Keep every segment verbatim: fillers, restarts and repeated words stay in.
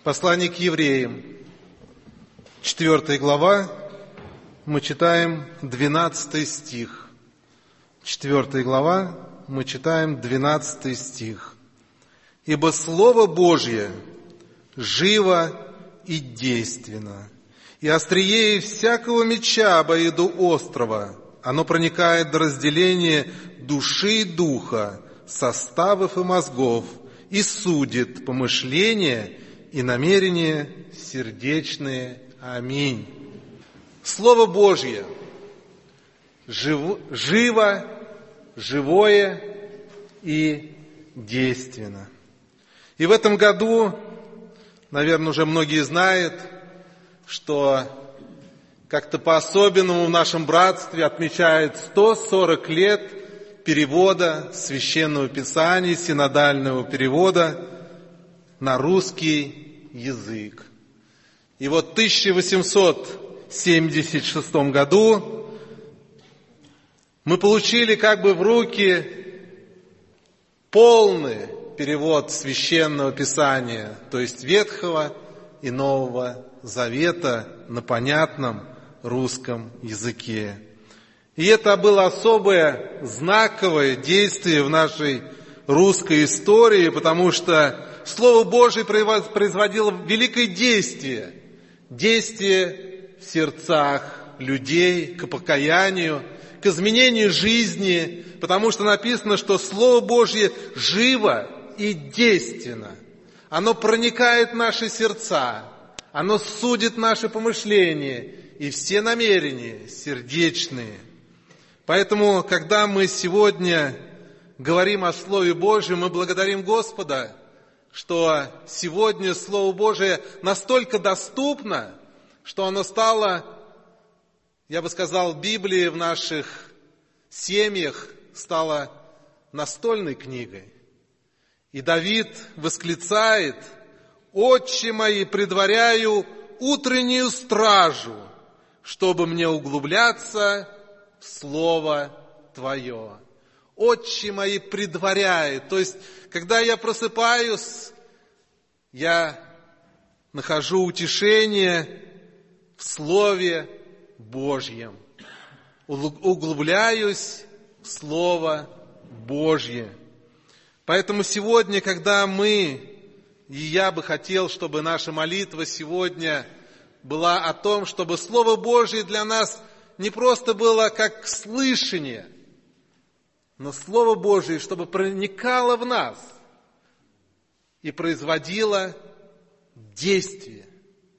Послание к евреям, четвёртая глава, мы читаем двенадцатый стих. четвёртая глава, мы читаем двенадцатый стих. «Ибо Слово Божье живо и действенно, и острее всякого меча обоюдоострого, оно проникает до разделения души и духа, составов и мозгов, и судит помышления и намерения сердечные». Аминь. Слово Божье жив, живо, живое и действенно. И в этом году, наверное, уже многие знают, что как-то по-особенному в нашем братстве отмечают сто сорок лет перевода Священного Писания, синодального перевода на русский язык. И вот в тысяча восемьсот семьдесят шестом году мы получили как бы в руки полный перевод Священного Писания, то есть Ветхого и Нового Завета на понятном русском языке. И это было особое знаковое действие в нашей русской истории, потому что Слово Божие производило великое действие, действие в сердцах людей к покаянию, к изменению жизни, потому что написано, что Слово Божье живо и действенно. Оно проникает в наши сердца, оно судит наши помышления и все намерения сердечные. Поэтому, когда мы сегодня говорим о Слове Божьем, мы благодарим Господа, что сегодня Слово Божие настолько доступно, что оно стало, я бы сказал, Библией в наших семьях стала настольной книгой. И Давид восклицает: «Отче мои, предваряю утреннюю стражу, чтобы мне углубляться в Слово Твое». «Отче мои, предваряет». То есть, когда я просыпаюсь, я нахожу утешение в Слове Божьем. Углубляюсь в Слово Божье. Поэтому сегодня, когда мы, и я бы хотел, чтобы наша молитва сегодня была о том, чтобы Слово Божье для нас не просто было как слышание, но Слово Божие, чтобы проникало в нас и производило действие.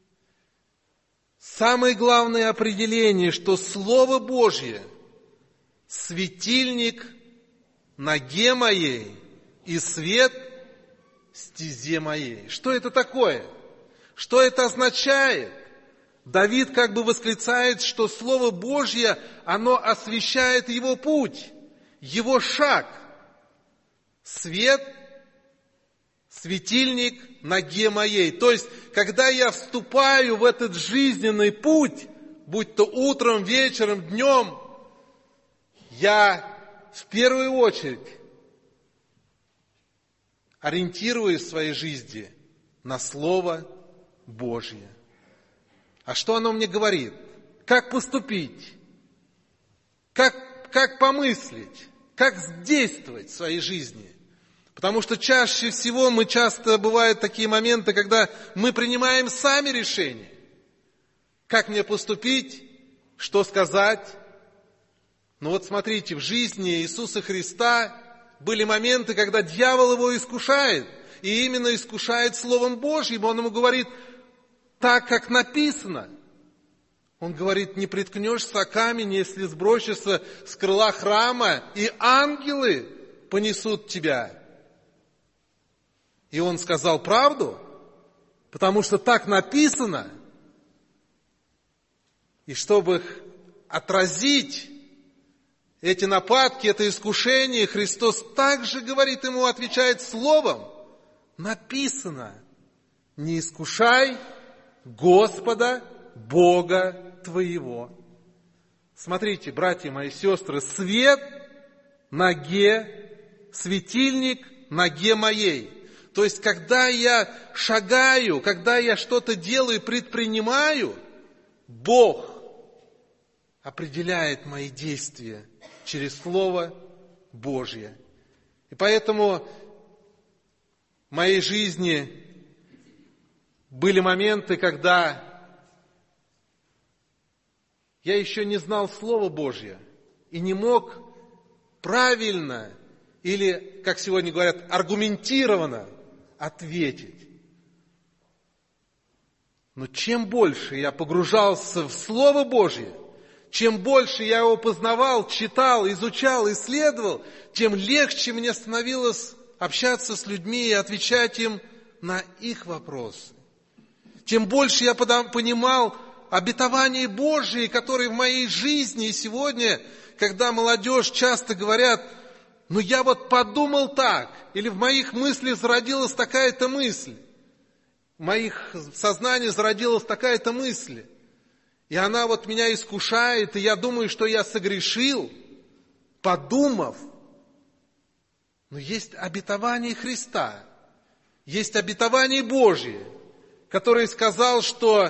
Самое главное определение, что Слово Божье – светильник ноге моей и свет стезе моей. Что это такое? Что это означает? Давид как бы восклицает, что Слово Божье, оно освещает его путь, его шаг. Свет, светильник ноге моей. То есть, когда я вступаю в этот жизненный путь, будь то утром, вечером, днем, я в первую очередь ориентируюсь в своей жизни на Слово Божье. А что оно мне говорит? Как поступить? Как, как помыслить? Как действовать в своей жизни? Потому что чаще всего мы часто, бывают такие моменты, когда мы принимаем сами решения. Как мне поступить? Что сказать? Ну вот смотрите, в жизни Иисуса Христа были моменты, когда дьявол его искушает. И именно искушает Словом Божьим. Он ему говорит: так, как написано. Он говорит: не приткнешься о камень, если сбросишься с крыла храма, и ангелы понесут тебя. И он сказал правду, потому что так написано. И чтобы отразить эти нападки, это искушение, Христос также говорит ему, отвечает словом: написано: не искушай Господа Бога твоего. Смотрите, братья мои, сестры, свет ноге, светильник ноге моей. То есть, когда я шагаю, когда я что-то делаю, предпринимаю, Бог определяет мои действия через Слово Божье. И поэтому в моей жизни были моменты, когда я еще не знал Слова Божье и не мог правильно или, как сегодня говорят, аргументированно ответить. Но чем больше я погружался в Слово Божье, чем больше я его познавал, читал, изучал, исследовал, тем легче мне становилось общаться с людьми и отвечать им на их вопросы. Тем больше я понимал обетования Божьи, которые в моей жизни. И сегодня, когда молодежь часто говорят: ну я вот подумал так, или в моих мыслях зародилась такая-то мысль, в моих сознании зародилась такая-то мысль, и она вот меня искушает, и я думаю, что я согрешил, подумав. Но есть обетование Христа, есть обетование Божье, который сказал, что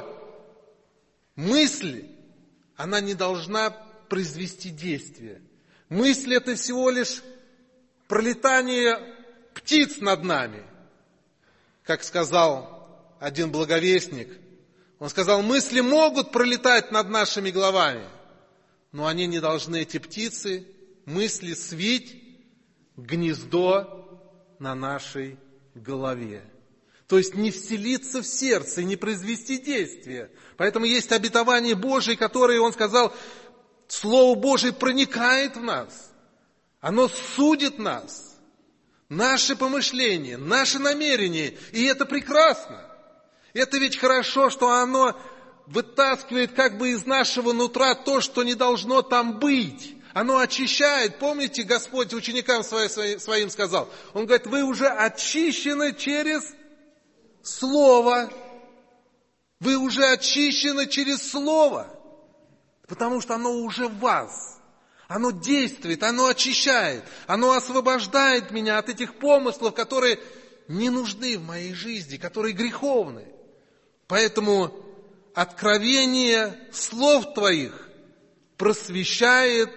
мысль, она не должна произвести действие. Мысль — это всего лишь пролетание птиц над нами. Как сказал один благовестник, он сказал: мысли могут пролетать над нашими головами, но они не должны, эти птицы, мысли, свить гнездо на нашей голове. То есть не вселиться в сердце, не произвести действия. Поэтому есть обетование Божие, которое, он сказал, Слово Божие проникает в нас. Оно судит нас. Наши помышления, наши намерения. И это прекрасно. Это ведь хорошо, что оно вытаскивает как бы из нашего нутра то, что не должно там быть. Оно очищает. Помните, Господь ученикам своим сказал? Он говорит: вы уже очищены через Слово. Вы уже очищены через Слово. Потому что оно уже в вас. Оно действует, оно очищает, оно освобождает меня от этих помыслов, которые не нужны в моей жизни, которые греховны. Поэтому откровение слов Твоих просвещает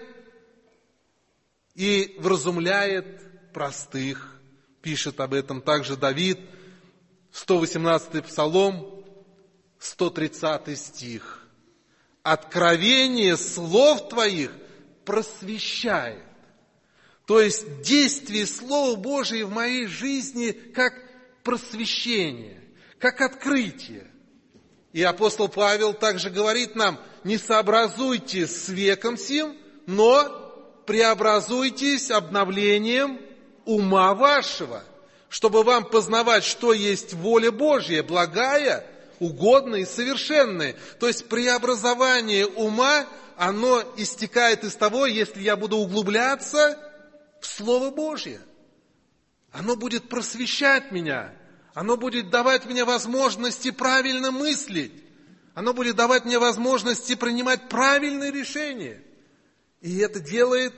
и вразумляет простых. Пишет об этом также Давид, сто восемнадцатый Псалом, сто тридцатый стих. Откровение слов Твоих просвещает. То есть действие Слова Божия в моей жизни как просвещение, как открытие. И апостол Павел также говорит нам: не сообразуйтесь с веком сим, но преобразуйтесь обновлением ума вашего, чтобы вам познавать, что есть воля Божья, благая, угодная и совершенная. То есть преобразование ума, оно истекает из того, если я буду углубляться в Слово Божье. Оно будет просвещать меня. Оно будет давать мне возможности правильно мыслить. Оно будет давать мне возможности принимать правильные решения. И это делает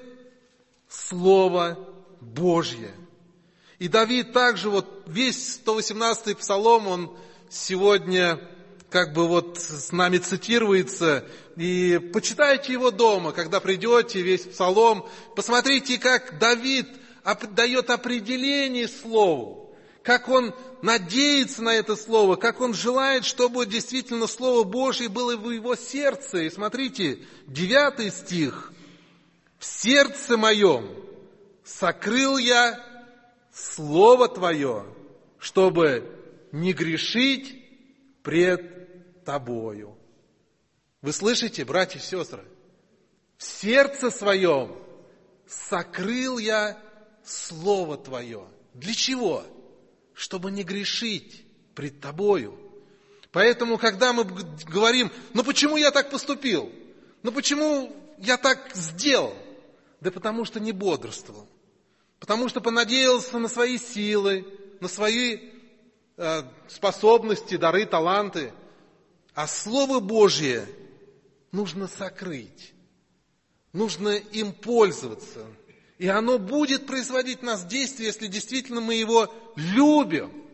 Слово Божье. И Давид также, вот весь сто восемнадцатый Псалом, он сегодня как бы вот с нами цитируется. И почитайте его дома, когда придете, весь Псалом. Посмотрите, как Давид дает определение Слову. Как он надеется на это Слово, как он желает, чтобы действительно Слово Божье было в его сердце. И смотрите, девятый стих. «В сердце моем сокрыл я Слово Твое, чтобы не грешить пред Тобою». Вы слышите, братья и сестры? В сердце своем сокрыл я Слово Твое. Для чего? Чтобы не грешить пред Тобою. Поэтому, когда мы говорим: ну почему я так поступил? Ну почему я так сделал? Да потому что не бодрствовал. Потому что понадеялся на свои силы, на свои э, способности, дары, таланты. А Слово Божье нужно сокрыть. Нужно им пользоваться. И оно будет производить в нас действие, если действительно мы его любим.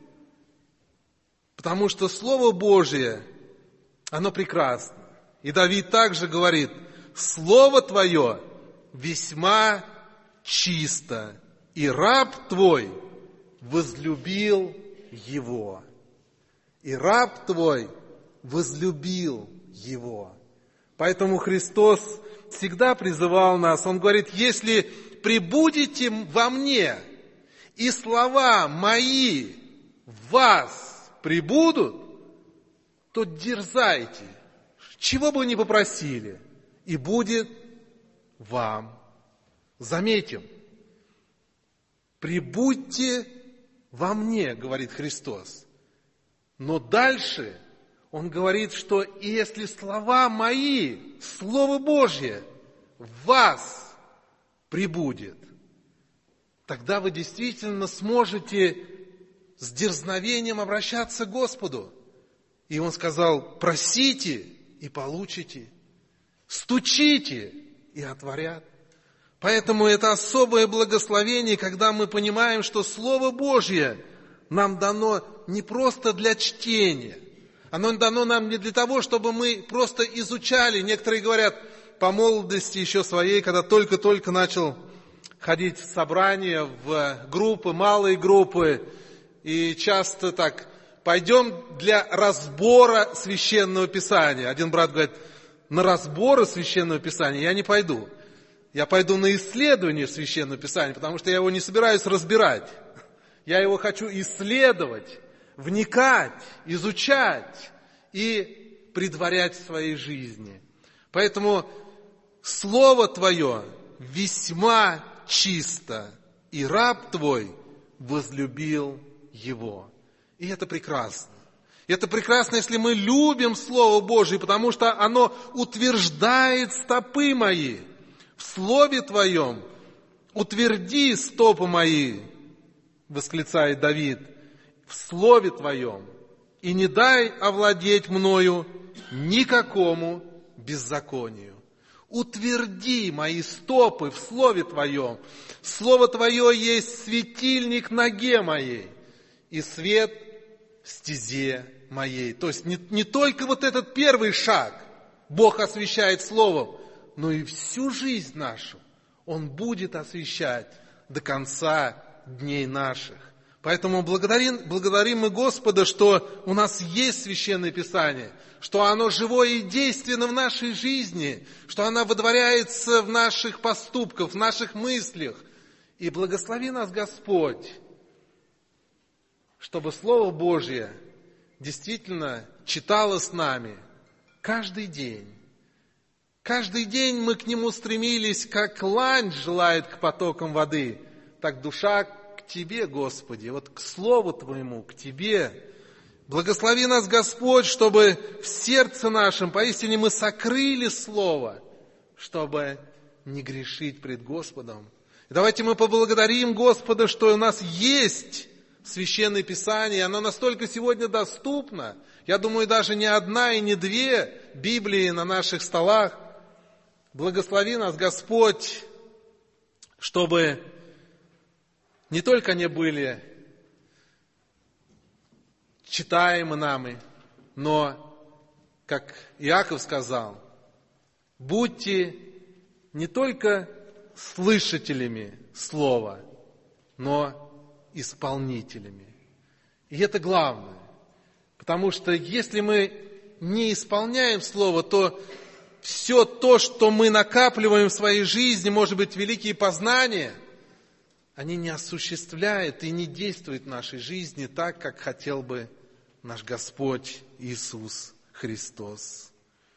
Потому что Слово Божие, оно прекрасно. И Давид также говорит: Слово Твое весьма чисто, и раб Твой возлюбил его. И раб Твой возлюбил его. Поэтому Христос всегда призывал нас, Он говорит: если пребудете во мне, и слова мои в вас пребудут, то дерзайте, чего бы вы ни попросили, и будет вам. Заметим, пребудьте во мне, говорит Христос. Но дальше Он говорит, что если слова мои, Слово Божье в вас пребудет, тогда вы действительно сможете с дерзновением обращаться к Господу. И Он сказал: просите и получите, стучите и отворят. Поэтому это особое благословение, когда мы понимаем, что Слово Божье нам дано не просто для чтения. Оно дано нам не для того, чтобы мы просто изучали. Некоторые говорят, по молодости еще своей, когда только-только начал ходить в собрания, в группы, малые группы, и часто так: пойдем для разбора Священного Писания. Один брат говорит: на разборы Священного Писания я не пойду. Я пойду на исследование Священного Писания, потому что я его не собираюсь разбирать. Я его хочу исследовать, вникать, изучать и предварять в своей жизни. Поэтому Слово Твое весьма чисто, и раб Твой возлюбил его. И это прекрасно. И это прекрасно, если мы любим Слово Божие, потому что оно утверждает стопы мои. В Слове Твоем утверди стопы мои, восклицает Давид, в Слове Твоем, и не дай овладеть мною никакому беззаконию. Утверди мои стопы в Слове Твоем. Слово Твое есть светильник ноге моей и свет в стезе моей. То есть не, не только вот этот первый шаг Бог освещает Словом, но и всю жизнь нашу Он будет освещать до конца дней наших. Поэтому благодарим, благодарим мы Господа, что у нас есть Священное Писание, что оно живое и действенно в нашей жизни, что оно водворяется в наших поступках, в наших мыслях. И благослови нас Господь, чтобы Слово Божье действительно читало с нами каждый день. Каждый день мы к Нему стремились, как лань желает к потокам воды, так душа к Тебе, Господи, вот к Слову Твоему, к Тебе. Благослови нас, Господь, чтобы в сердце нашем поистине мы сокрыли Слово, чтобы не грешить пред Господом. И давайте мы поблагодарим Господа, что у нас есть Священное Писание, оно настолько сегодня доступно. Я думаю, даже не одна и не две Библии на наших столах. Благослови нас, Господь, чтобы не только они были читаемы нами, но, как Иаков сказал, будьте не только слышателями слова, но исполнителями. И это главное. Потому что если мы не исполняем слово, то все то, что мы накапливаем в своей жизни, может быть, великие познания, они не осуществляют и не действуют в нашей жизни так, как хотел бы наш Господь Иисус Христос.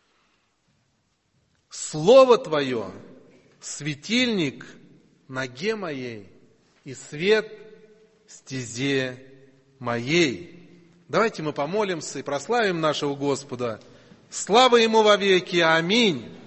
Слово Твое — светильник ноге моей и свет стезе моей. Давайте мы помолимся и прославим нашего Господа. Слава Ему вовеки. Аминь.